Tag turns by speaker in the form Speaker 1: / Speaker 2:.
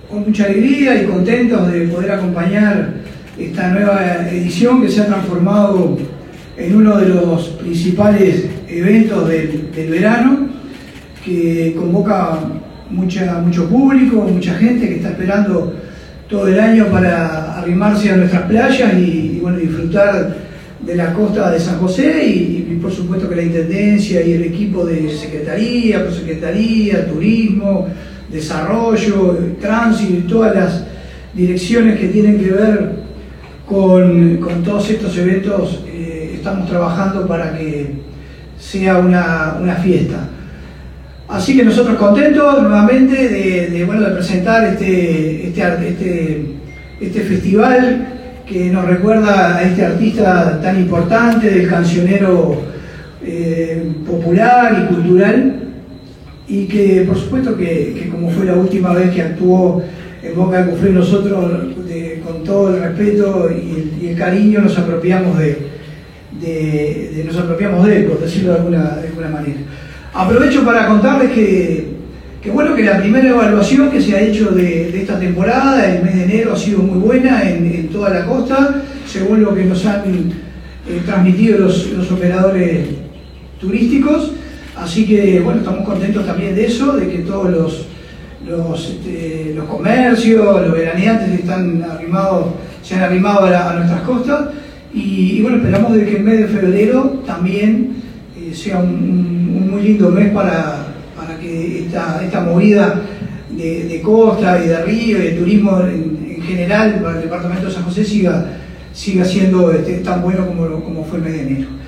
Speaker 1: con mucha alegría y contentos de poder acompañar esta nueva edición que se ha transformado en uno de los principales eventos del verano, que convoca mucho público, mucha gente que está esperando todo el año para arrimarse a nuestras playas y bueno, disfrutar de la costa de San José y por supuesto que la Intendencia y el equipo de Secretaría, Prosecretaría, Turismo, Desarrollo, Tránsito y todas las direcciones que tienen que ver con todos estos eventos, estamos trabajando para que sea una fiesta. Así que nosotros contentos nuevamente de presentar este festival que nos recuerda a este artista tan importante del cancionero popular y cultural, y que por supuesto que como fue la última vez que actuó en Boca del Cufré, nosotros con todo el respeto y el cariño nos apropiamos de él, por decirlo de alguna manera. Aprovecho para contarles que la primera evaluación que se ha hecho de esta temporada, el mes de enero, ha sido muy buena en toda la costa, según lo que nos han transmitido los operadores turísticos. Así que bueno, estamos contentos también de eso, de que todos los comercios, los veraneantes se han arrimado a nuestras costas, y bueno, esperamos de que el mes de febrero también sea un muy lindo mes para que esta movida de costa y de río y de turismo en general para el departamento de San José siga siendo tan bueno como fue el mes de enero.